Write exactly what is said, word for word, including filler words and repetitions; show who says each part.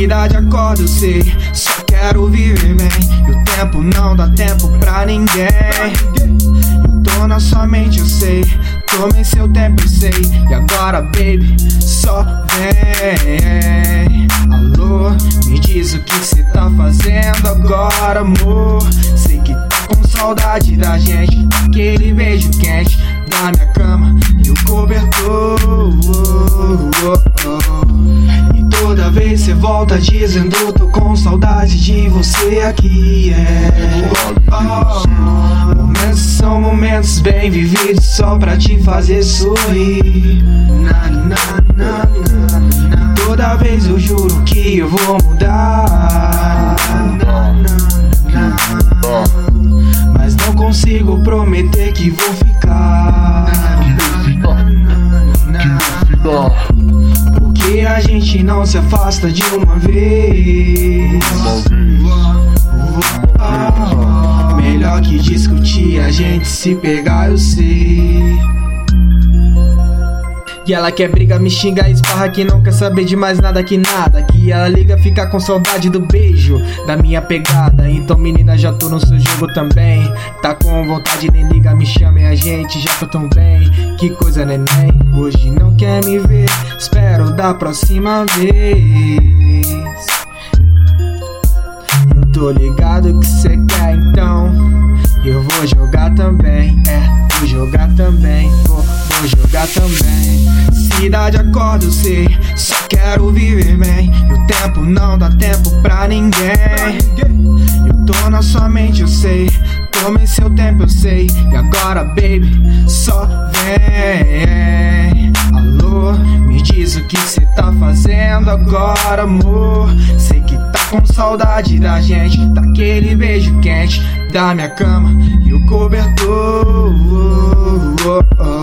Speaker 1: Cidade acorda, eu sei, só quero viver bem. E o tempo não dá tempo pra ninguém. Eu tô na sua mente, eu sei, tomei seu tempo, eu sei. E agora, baby, só vem. Alô, me diz o que cê tá fazendo agora, amor. Sei que tá com saudade da gente, aquele beijo quente da minha cama e o cobertor. E toda vez cê volta dizendo: tô com saudade de você aqui, é. Oh, momentos são momentos bem vividos só pra te fazer sorrir. Na, na, na, na, na. Toda vez eu juro que eu vou mudar, na, na, na. Mas não consigo prometer que vou ficar, porque a gente não se afasta de uma vez. Melhor que discutir, a gente se pegar, eu sei. E ela quer briga, me xinga, esparra, que não quer saber de mais nada que nada. Que ela liga, fica com saudade do beijo, da minha pegada. Então menina, já tô no seu jogo também. Tá com vontade, nem liga, me chama e a gente já tá tão bem. Que coisa, neném, hoje não quer me ver, espero da próxima vez. Eu tô ligado que cê quer, então eu vou jogar também, é, vou jogar também, vou, vou jogar também. Cidade acorda, eu sei, só quero viver bem. E o tempo não dá tempo pra ninguém. Eu tô na sua mente, eu sei, tomei seu tempo, eu sei. E agora, baby, só vem. Alô, me diz o que cê tá fazendo agora, amor. Sei que tá com saudade da gente, daquele beijo quente da minha cama e o cobertor.